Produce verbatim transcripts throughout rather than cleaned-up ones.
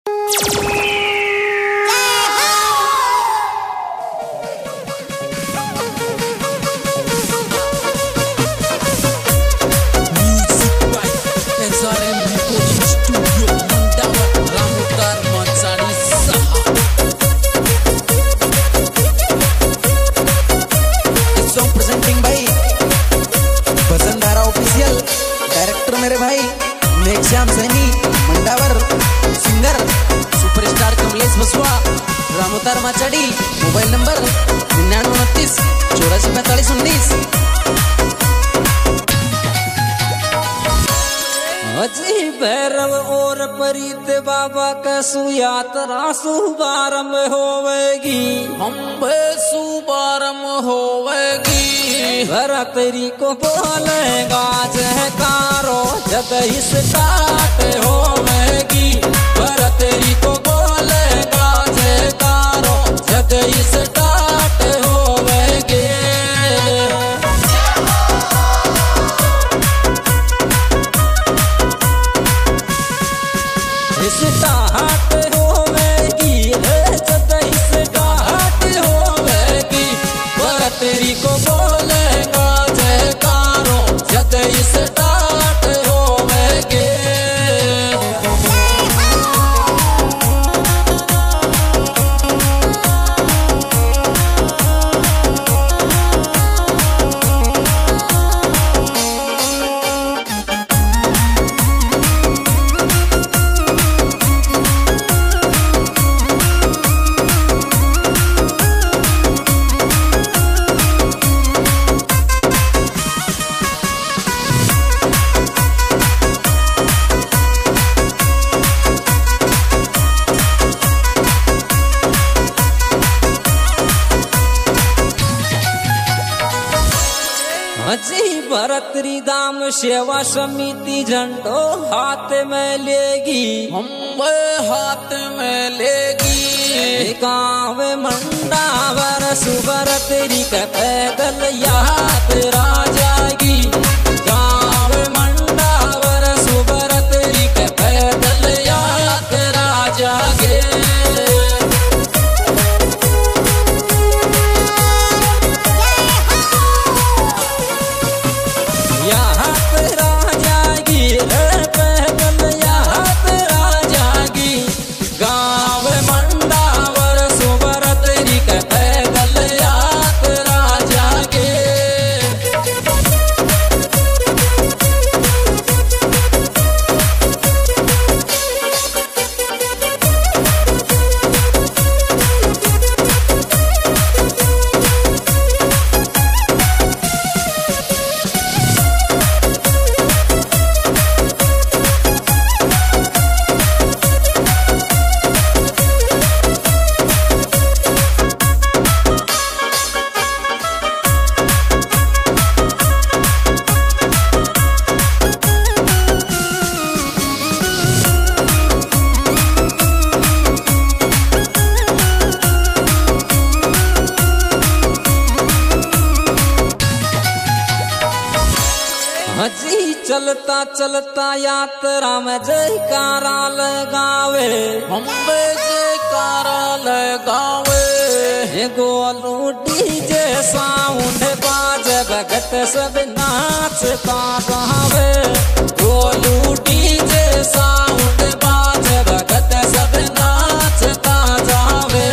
Shyam Saini Mandawar, singer superstar Kamlesh Baswa, Ramotar Machadi. Mobile number निन्यानवे उनतीस चौरासी पैंतालीस उन्नीस। अजी भैरव और परीत बाबा का सुयात्रा शुभारंभ होवेगी, हम शुभारंभ होवेगी। भरतरी को बोलेगा जयकारो जब ही स्टार्ट होवेगी। भरतरी को बोलेगा जयकारो जब ही स्टार्ट होवेगी। स्टार्ट होवेगी जब ही स्टार्ट होवेगी। भरतरी को बोलेगा जयकारो जब ही स्टार्ट होवेगी। अजी भरतरी धाम सेवा समिति झंडो हाथ में लेगी, हम हाथ में लेगी। गाँव मंडावर सुभरतरी का पैदल यात्रा जाएगी। गाँव मंडावर सुभरतरी का पैदल यात्रा जागे। अजी चलता चलता यात्रा में जयकारा लगावे, हम जयकारा लगावे। गोलू डीजे साउंड बाजे भगत सब नाचता गावे। गोलू डीजे साउंड बाजे भगत सब नाचता जावे।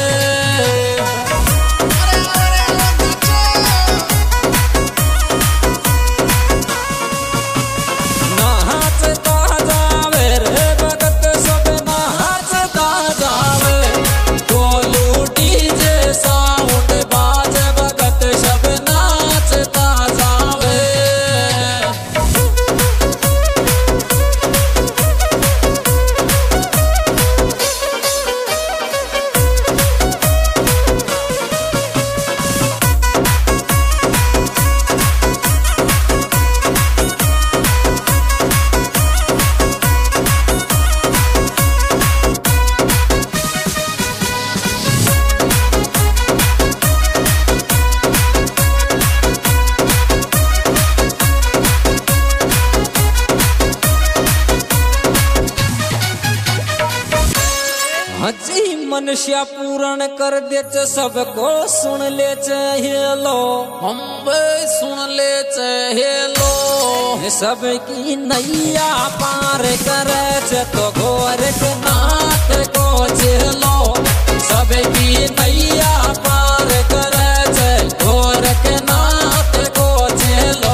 हजी मनुष्य पूर्ण कर दे सबको सुन ले हेलो हम बे सुन ले हेलो सबकी नैया पार करे तो घोर के नाथ को चलो सबकी नैया पार करे घोर के नाथ को चलो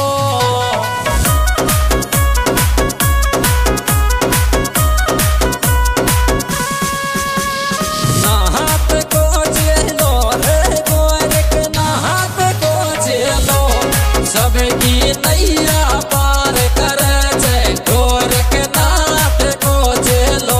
नाथ को चलो रे घोर के नाथ को चलो सबकी नैया पार करे घोर के नाथ को चलो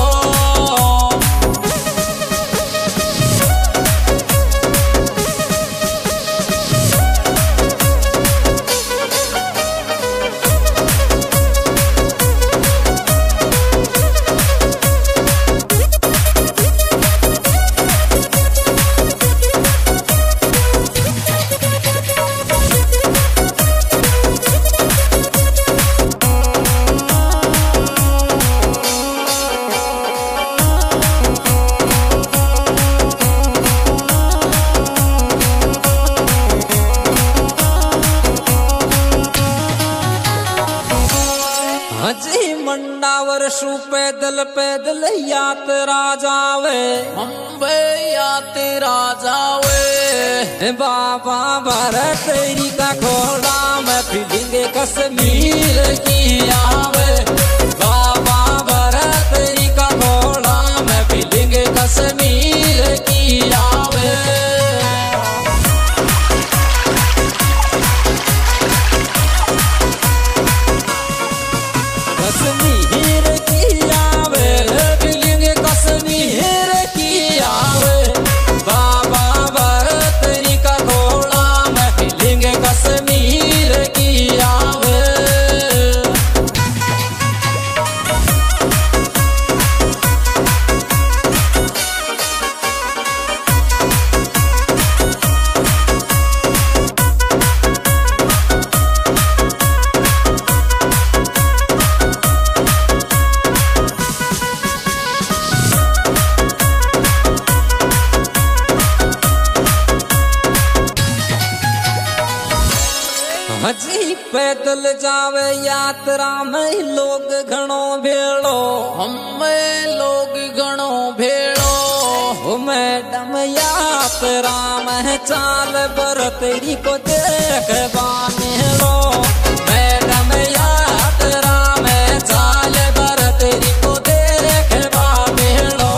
हजी मंडावर शु पैदल पैदल यात्रा जावे हम बे यात्रा जावे बाबा भरत तेरी का घोड़ा में फीलिंग कश्मीर की आवे बाबा भरत तेरी का घोड़ा में फीलिंग कश्मीर की आवे कश्मीर की आवे फीलिंग कश्मीर की आवे बाबा भरत तेरी का घोड़ा में फीलिंग कश्मीर की आवे हजी पैदल जावे यात्रा में लोग घणो भेड़ो हम लोग घणो भेड़ो मैडम यात्रा में चाल बर तेरी को देख बानेलो मैडम यात्रा में चाल बर तेरी को देख बानेलो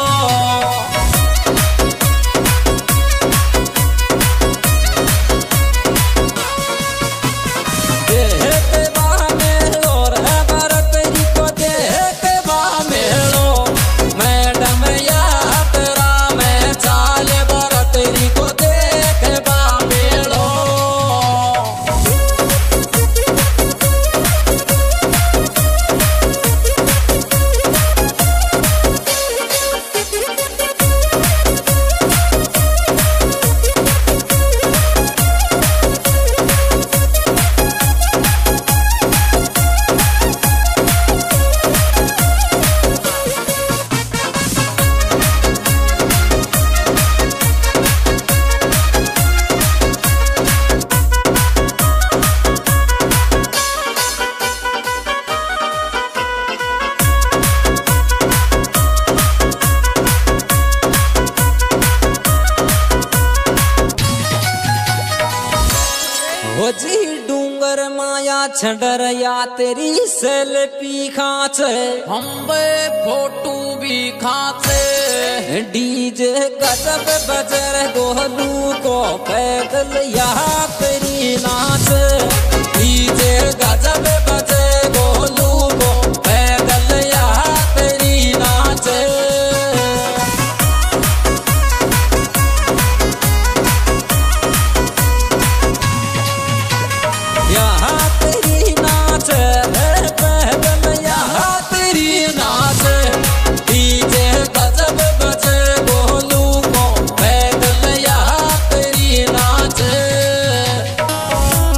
देख बानेलो रे बर तेरी को देख बानेलो मैडम यात्रा में चाल बर तेरी को देख बानेलो हो जी डूंगर माया छडर या तेरी सेल्फी खाचे हम बे फोटो भी खाते डीजे गजब बजर गोलू को पैदल या तेरी नाच डीजे गजब बजे गोलू को पैदल या तेरी नाच यहाँ तेरी नाच रे पैदल यहाँ तेरी नाच डीजे गजब बजे गोलू को पैदल यहाँ तेरी नाच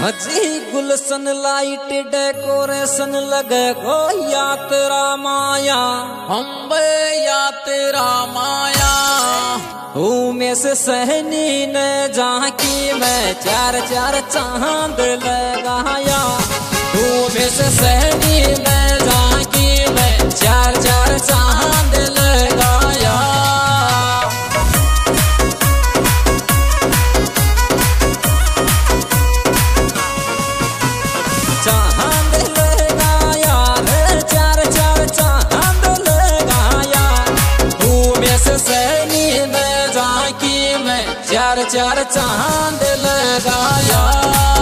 हजी गुलशन लाइट डेकोरेशन लगे गो या तेरा माया अम्बे या तेरा माया में से सहनी न झांकी में चार चार चांद लगाया में से सहनी में झांकी में चार चार चांद लगाया चांद लगाया रे चार चार चांद लगाया में से सहनी में झांकी में चार चार चांद लगाया।